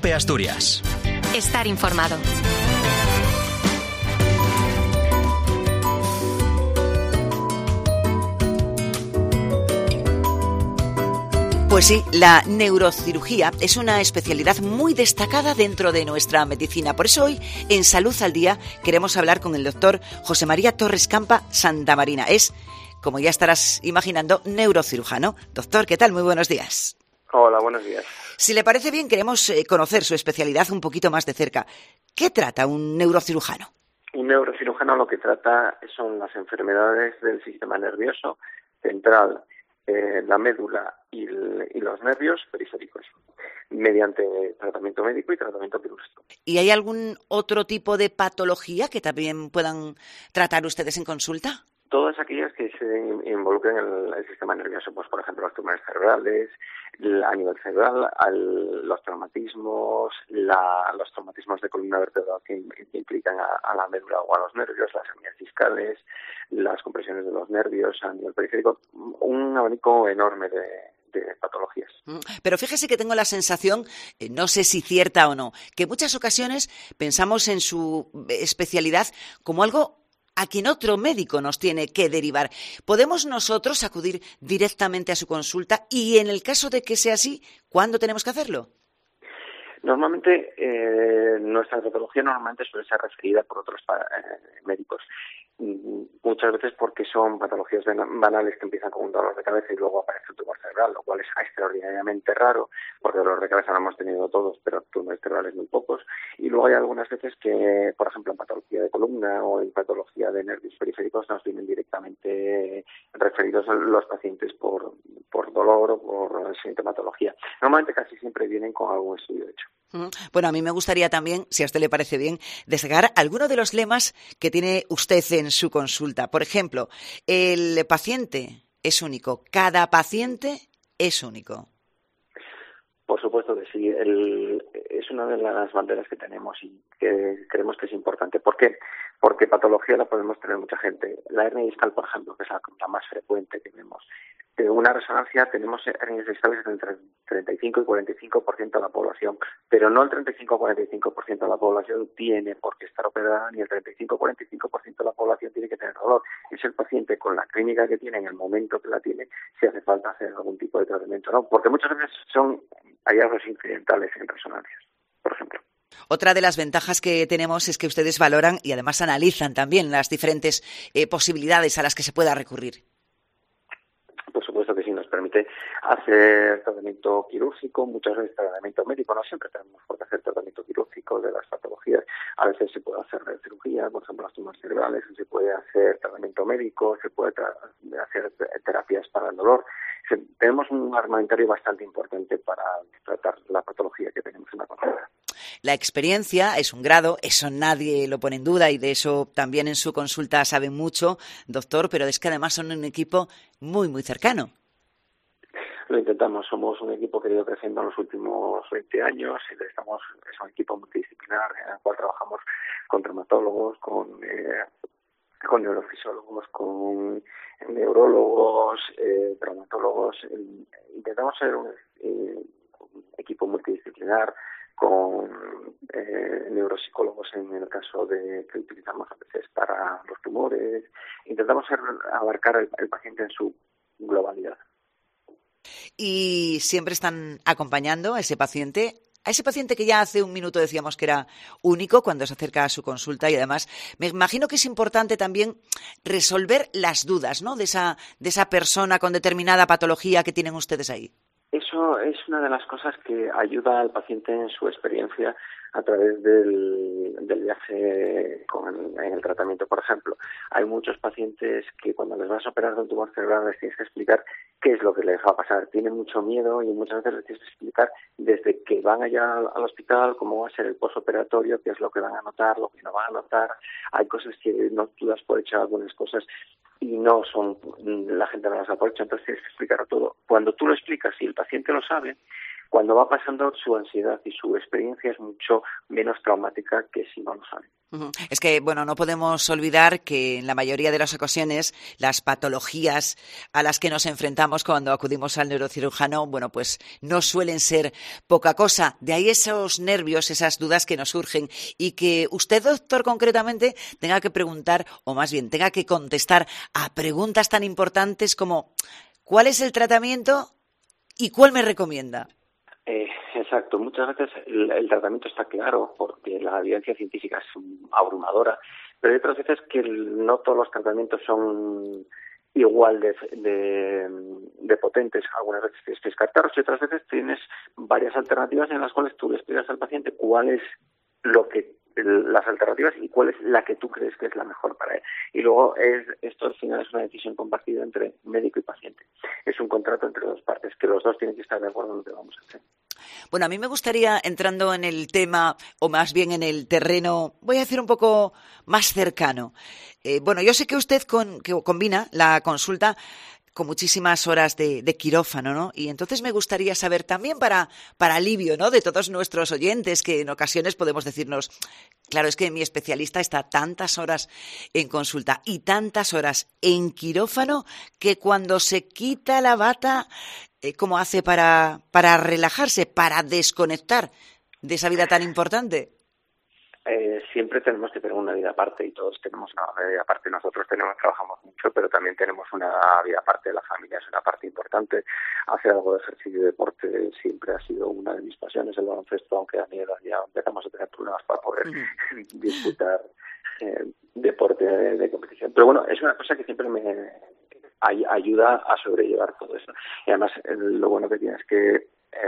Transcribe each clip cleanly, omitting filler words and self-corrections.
COPE Asturias. Estar informado. Pues sí, la neurocirugía es una especialidad muy destacada dentro de nuestra medicina. Por eso hoy, en Salud al Día, queremos hablar con el doctor José María Torres Campa Santamarina. Es, como ya estarás imaginando, neurocirujano. Doctor, ¿qué tal? Muy buenos días. Hola, buenos días. Si le parece bien, queremos conocer su especialidad un poquito más de cerca. ¿Qué trata un neurocirujano? Un neurocirujano lo que trata son las enfermedades del sistema nervioso central, la médula y los nervios periféricos, mediante tratamiento médico y tratamiento quirúrgico. ¿Y hay algún otro tipo de patología que también puedan tratar ustedes en consulta? Todas aquellas que se involucren en el sistema nervioso, pues por ejemplo los tumores cerebrales, a nivel cerebral, los traumatismos, los traumatismos de columna vertebral que implican a la médula o a los nervios, las hernias discales, las compresiones de los nervios a nivel periférico, un abanico enorme de patologías. Pero fíjese que tengo la sensación, no sé si cierta o no, que en muchas ocasiones pensamos en su especialidad como algo a quien otro médico nos tiene que derivar. ¿Podemos nosotros acudir directamente a su consulta? Y en el caso de que sea así, ¿cuándo tenemos que hacerlo? Normalmente, nuestra patología suele ser referida por otros médicos. Muchas veces porque son patologías banales que empiezan con un dolor de cabeza y luego aparece un tumor cerebral, lo cual es extraordinariamente raro, porque dolor de cabeza lo hemos tenido todos, pero tumores cerebrales muy pocos. Y luego hay algunas veces que, por ejemplo, en patología de columna o en patología de nervios periféricos nos vienen directamente referidos los pacientes por dolor o por sintomatología. Normalmente casi siempre vienen con algún estudio hecho. Bueno, a mí me gustaría también, si a usted le parece bien, destacar alguno de los lemas que tiene usted en su consulta. Por ejemplo, el paciente es único, cada paciente es único. Por supuesto que sí, es una de las banderas que tenemos y que creemos que es importante. ¿Por qué? Porque patología la podemos tener mucha gente. La hernia discal, por ejemplo, que es la más frecuente que vemos. De una resonancia tenemos hernias discales entre 35 y 45% de la población, pero no el 35 o 45% de la población tiene por qué estar operada, ni el 35 o 45% de la población tiene que tener dolor. Es el paciente con la clínica que tiene en el momento que la tiene, si hace falta hacer algún tipo de tratamiento, ¿no? Porque muchas veces son hallazgos incidentales en resonancias, por ejemplo. Otra de las ventajas que tenemos es que ustedes valoran y además analizan también las diferentes posibilidades a las que se pueda recurrir. Por supuesto que sí, nos permite hacer tratamiento quirúrgico, muchas veces tratamiento médico, no siempre tenemos por qué hacer tratamiento quirúrgico de las patologías, a veces se puede hacer cirugía, por ejemplo las tumores cerebrales, se puede hacer tratamiento médico, se puede hacer terapias para el dolor. Tenemos un armamentario bastante importante para tratar la patología que tenemos en la consulta. La experiencia es un grado, eso nadie lo pone en duda y de eso también en su consulta saben mucho, doctor, pero es que además son un equipo muy, muy cercano. Lo intentamos, somos un equipo que ha ido creciendo en los últimos 20 años y es un equipo multidisciplinar en el cual trabajamos con traumatólogos, con neurofisiólogos, con neurólogos, traumatólogos. Intentamos ser un equipo multidisciplinar con neuropsicólogos en el caso de que utilizamos a veces para los tumores. Intentamos abarcar el paciente en su globalidad. Y siempre están acompañando a ese paciente que ya hace un minuto decíamos que era único cuando se acerca a su consulta y además me imagino que es importante también resolver las dudas, ¿no?, de esa persona con determinada patología que tienen ustedes ahí. Eso es una de las cosas que ayuda al paciente en su experiencia a través del viaje en el tratamiento. Por ejemplo, hay muchos pacientes que cuando les vas a operar de un tumor cerebral les tienes que explicar qué es lo que les va a pasar. Tienen mucho miedo y muchas veces les tienes que explicar desde que van allá al hospital cómo va a ser el postoperatorio, qué es lo que van a notar, lo que no van a notar. Hay cosas que no tú das por hecho, algunas cosas, y no son, la gente no las da por hecho, entonces tienes que explicar todo. Cuando tú lo explicas y el paciente lo sabe, cuando va pasando, su ansiedad y su experiencia es mucho menos traumática que si no lo saben. Es que, bueno, no podemos olvidar que en la mayoría de las ocasiones las patologías a las que nos enfrentamos cuando acudimos al neurocirujano, bueno, pues no suelen ser poca cosa. De ahí esos nervios, esas dudas que nos surgen y que usted, doctor, concretamente tenga que preguntar, o más bien tenga que contestar a preguntas tan importantes como ¿cuál es el tratamiento y cuál me recomienda? Exacto. Muchas veces el tratamiento está claro porque la evidencia científica es abrumadora, pero hay otras veces que no todos los tratamientos son igual de potentes. Algunas veces tienes que descartarlos y otras veces tienes varias alternativas en las cuales tú le explicas al paciente cuál es las alternativas y cuál es la que tú crees que es la mejor para él. Y luego esto al final es una decisión compartida entre médico y paciente. Es un contrato entre dos partes, que los dos tienen que estar de acuerdo en lo que vamos a hacer. Bueno, a mí me gustaría, entrando en el tema, o más bien en el terreno, voy a decir un poco más cercano. Bueno, yo sé que usted que combina la consulta con muchísimas horas de quirófano, ¿no? Y entonces me gustaría saber también para alivio, ¿no?, de todos nuestros oyentes, que en ocasiones podemos decirnos, claro, es que mi especialista está tantas horas en consulta y tantas horas en quirófano que cuando se quita la bata, ¿cómo hace para relajarse, para desconectar de esa vida tan importante? Siempre tenemos que tener una vida aparte y todos tenemos una vida aparte. Nosotros trabajamos mucho, pero también tenemos una vida aparte de la familia, es una parte importante. Hacer algo de ejercicio y deporte siempre ha sido una de mis pasiones, el baloncesto, aunque a mi edad ya empezamos a tener problemas para poder disfrutar deporte de competición. Pero bueno, es una cosa que siempre me ayuda a sobrellevar todo eso. Y además lo bueno que tiene es que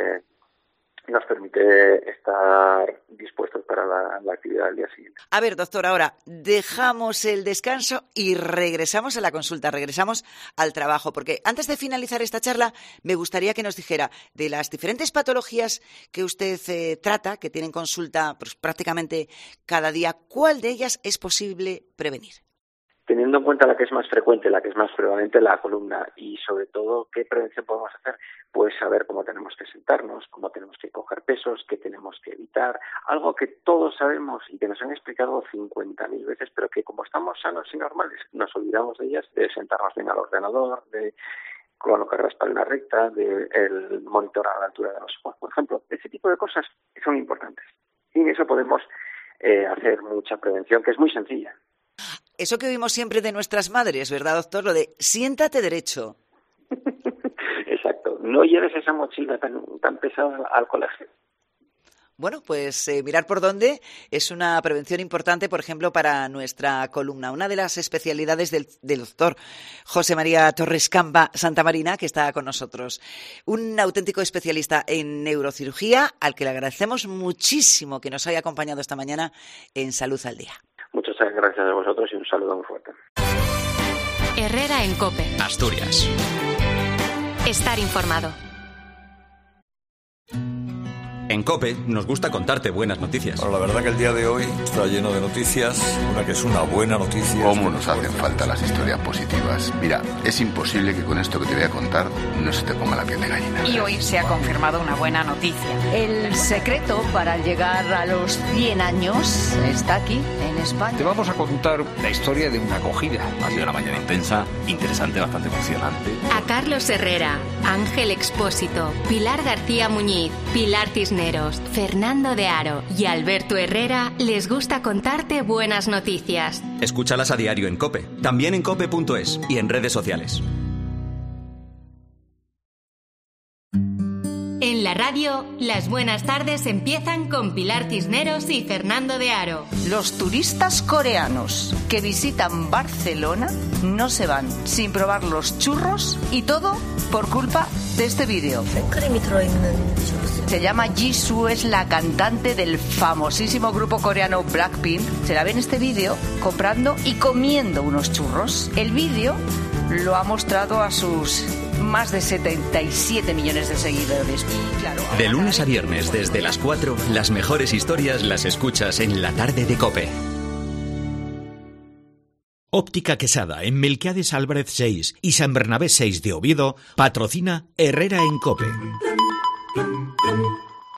nos permite estar dispuestos para la actividad del día siguiente. A ver, doctor, ahora dejamos el descanso y regresamos a la consulta, regresamos al trabajo, porque antes de finalizar esta charla me gustaría que nos dijera de las diferentes patologías que usted trata, que tienen consulta pues, prácticamente cada día, ¿cuál de ellas es posible prevenir? Teniendo en cuenta la que es más frecuente, la que es más prevalente, la columna, y sobre todo, ¿qué prevención podemos hacer? Pues saber cómo tenemos que sentarnos, cómo tenemos que coger pesos, qué tenemos que evitar, algo que todos sabemos y que nos han explicado 50.000 veces, pero que como estamos sanos y normales, nos olvidamos de ellas, de sentarnos bien al ordenador, de colocar la espalda recta, de el monitorar a la altura de los ojos, por ejemplo. Ese tipo de cosas son importantes. Y en eso podemos hacer mucha prevención, que es muy sencilla. Eso que oímos siempre de nuestras madres, ¿verdad, doctor? Lo de siéntate derecho. Exacto. No lleves esa mochila tan pesada al colegio. Bueno, pues mirar por dónde es una prevención importante, por ejemplo, para nuestra columna. Una de las especialidades del doctor José María Torres Camba Santamarina, que está con nosotros. Un auténtico especialista en neurocirugía, al que le agradecemos muchísimo que nos haya acompañado esta mañana en Salud al Día. Muchas gracias a vosotros y un saludo muy fuerte. Herrera en COPE. Asturias. Estar informado. En COPE nos gusta contarte buenas noticias. Bueno, la verdad que el día de hoy está lleno de noticias. Una que es una buena noticia. ¿Cómo nos hacen falta las historias positivas? Mira, es imposible que con esto que te voy a contar no se te ponga la piel de gallina. Y hoy se ha confirmado una buena noticia. El secreto para llegar a los 100 años está aquí, en España. Te vamos a contar la historia de una acogida. Ha sido una mañana intensa, interesante, bastante emocionante. A Carlos Herrera, Ángel Expósito, Pilar García Muñiz, Pilar Tisneros, Fernando de Aro y Alberto Herrera les gusta contarte buenas noticias. Escúchalas a diario en COPE, también en cope.es y en redes sociales. En la radio, las buenas tardes empiezan con Pilar Tisneros y Fernando de Aro. Los turistas coreanos que visitan Barcelona no se van sin probar los churros y todo por culpa de este vídeo. Se llama Jisoo, es la cantante del famosísimo grupo coreano Blackpink. Se la ve en este vídeo comprando y comiendo unos churros. El vídeo lo ha mostrado a sus más de 77 millones de seguidores. Y claro, de lunes a viernes desde las 4, las mejores historias las escuchas en la tarde de COPE. Óptica Quesada, en Melquiades Álvarez 6 y San Bernabé 6 de Oviedo, patrocina Herrera en COPE.